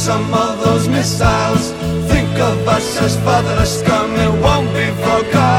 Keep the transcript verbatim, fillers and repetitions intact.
some of those missiles. Think of us as fatherless scum, it won't be forgotten.